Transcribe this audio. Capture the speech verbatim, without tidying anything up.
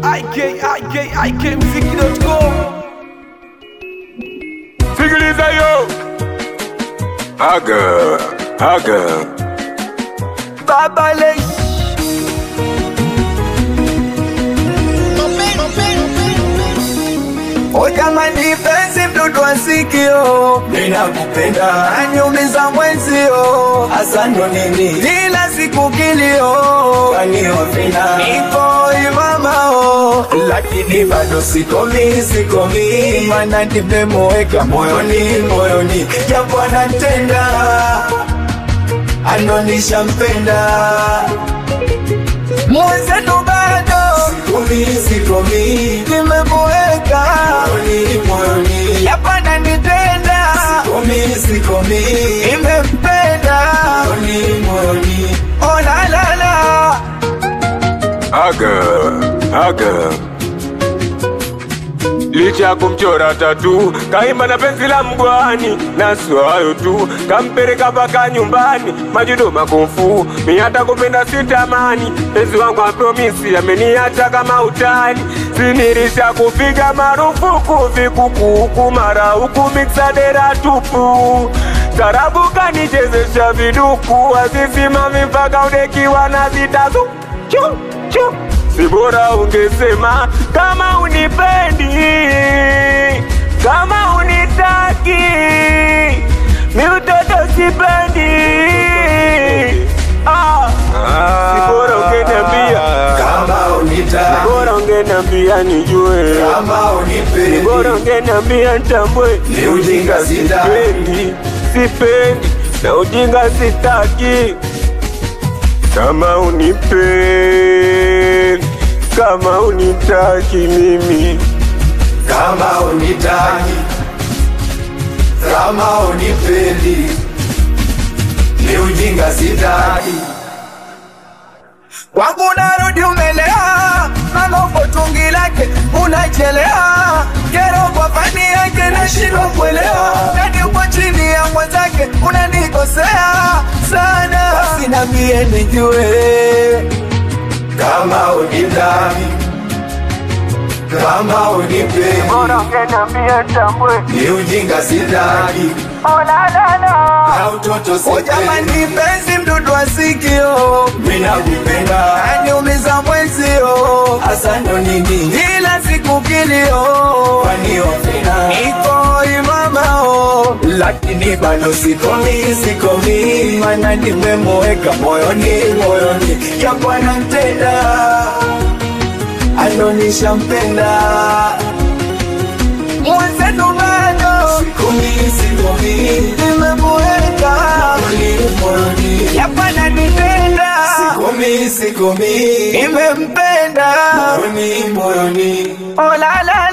I K I K I K mziki dot com. Sikiliza yo Aga Aga Baba Lay O jamani penzi mdudu wa sikio, ninakupenda aniumiza mwenzio, hasa ndo nini kila siku kilio, kwani wafina niko imamao, lakini bado sikomi sikomi, mana nimemweka moyoni moyoni, japo anatenda anonisha mpenda mwenzetu bado sikomi sikomi, nimemweka moyoni moyoni, yapana nitenda sikomi sikomi, nimempenda moyoni moyoni. oh la la la Aga Aga Licha ya kumchora tatu, kaimba na penzi la mgwani, na sio hayo tu, kampeleka mpaka nyumbani, majudo makofu, mi hata kupenda sitamani, penzi wangu wa promisi, ameniacha kama utani, sinirisha kupiga marufuku, vikukuku mara huku mixadera tupu, tarabu kanichezesha viduku, azisimami mpaka udekiwa na zitazu, chu, chu. Si bora ungesema kama unipendi, kama unitaki, mi utoto sipendi. Ah, si bora ungeniambia Kama unitaki, si bora ungeniambia nijue, kama unipendi, si bora ungeniambia nitambue. ni ujinga sitaki, Sipendi, sipendi, na ujinga sitaki. Kama unipendi, kama unitaki mimi, kama unitaki, kama unipendi, ni ujinga sitaki. wangu narudi umelea, mambo tungi lake unachelea, kero kwa fani yake nashindwa kuelewa, nani uko chini ya mwenzake unanikosea sana, basi nambie nijue. Kama unitaki, kama unipendi, bora ungeniambia nitambue. ni ujinga sitaki, Oh la la la, na utoto O sipendi. jamani penzi mdudu wa sikio, Mimi nakupenda aniumiza mwenzio, hasa ndo nini kila siku kilio, kwani wafina niko imamao, lakini bado sikomi sikomi, mana nimemweka moyoni moyoni, japo anatenda anonisha mpenda mwenzetu bado sikomi sikomi, nimemweka moyoni moyoni, yapana nitenda sikomi sikomi, nimempenda moyoni moyoni. oh la la